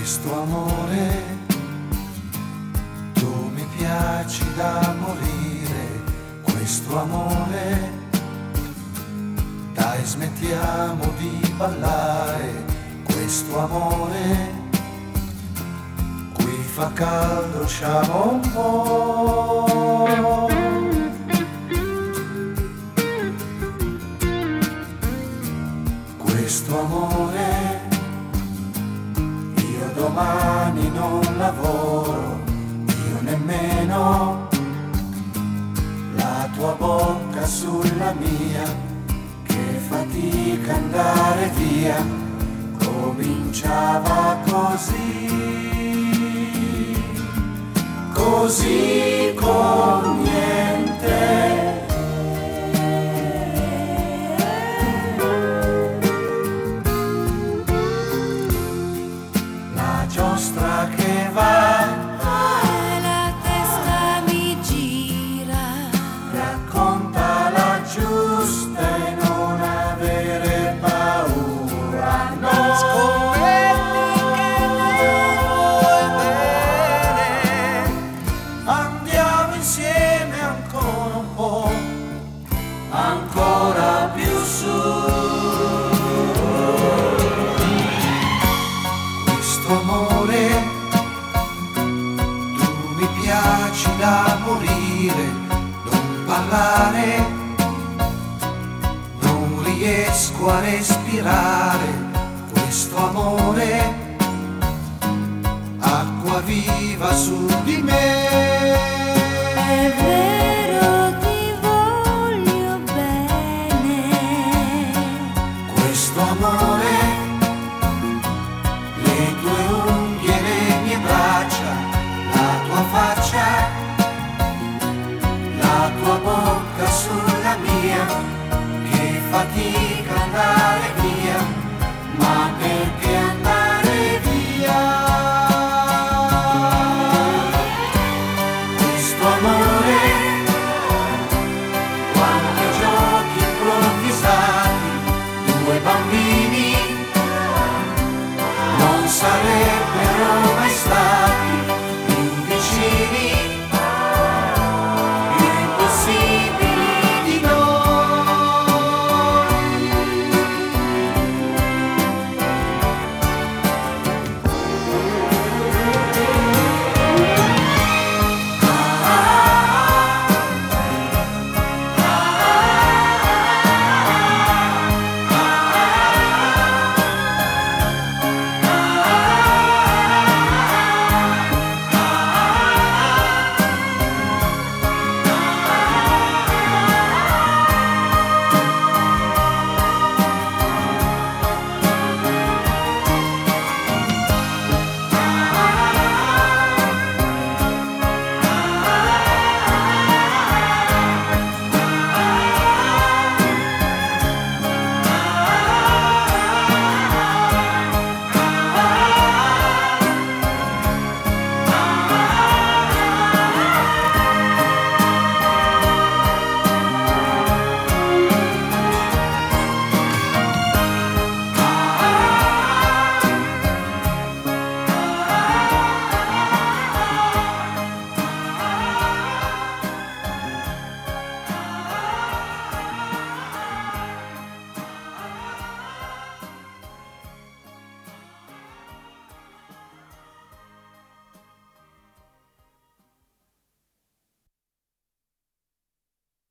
questo amore, tu mi piaci da morire, questo amore, dai smettiamo di ballare, questo amore, qui fa caldo, usciamo un po'. Questo amore, io domani non lavoro, io nemmeno, la tua bocca sulla mia, che fatica andare via, cominciava così con niente. Giostra che va, la testa mi gira, racconta la giusta e non avere paura, no. Scommetti che mi vuoi bene, andiamo insieme ancora un po', ancora più su. Amore, tu mi piaci da morire, non parlare, non riesco a respirare, questo amore, acqua viva su di me. è vero ti voglio bene, Questo amore, le tue unghie, le mie braccia, la tua faccia, la tua bocca sulla mia, che fatica andare via, ma perché andare via? Questo amore, quanti giochi improvvisati, due bambini, non saremo